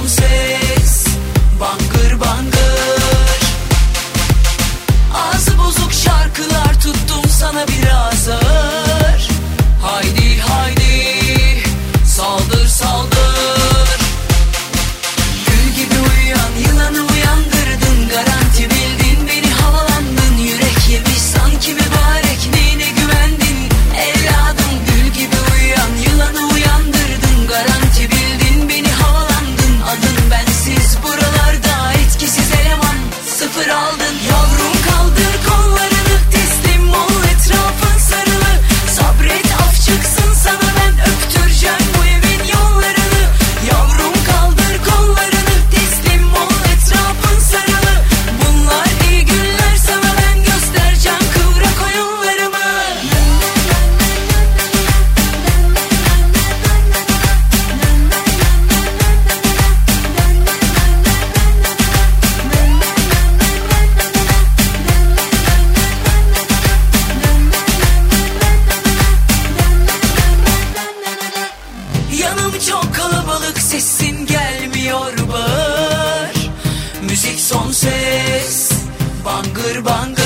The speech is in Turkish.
ses, bangır bangır. Ağzı bozuk şarkılar tuttum sana biraz ağır. Haydi haydi saldır saldır. Gül gibi uyuyan yılanı uyandırdın, garanti bildin beni havalandın. Yürek yemiş sanki mübarek, neyine güvendin evladım. Gül gibi uyuyan yılanı uyandırdın, garanti bildin beni havalandın. Adın bensiz buralarda etkisiz eleman, sıfır aldın. Yavrum kaldır kollarını, teslim ol etrafın sarılı. Sabret af çıksın sana, ben öptüreceğim bu evin yollarını. Yavrum kaldır kollarını, teslim ol etrafın sarılı. Bunlar iyi günler sana, ben göstereceğim kıvrak oyunlarımı. Yanım çok kalabalık, sesin gelmiyor bağır. Müzik son ses, bangır bangır.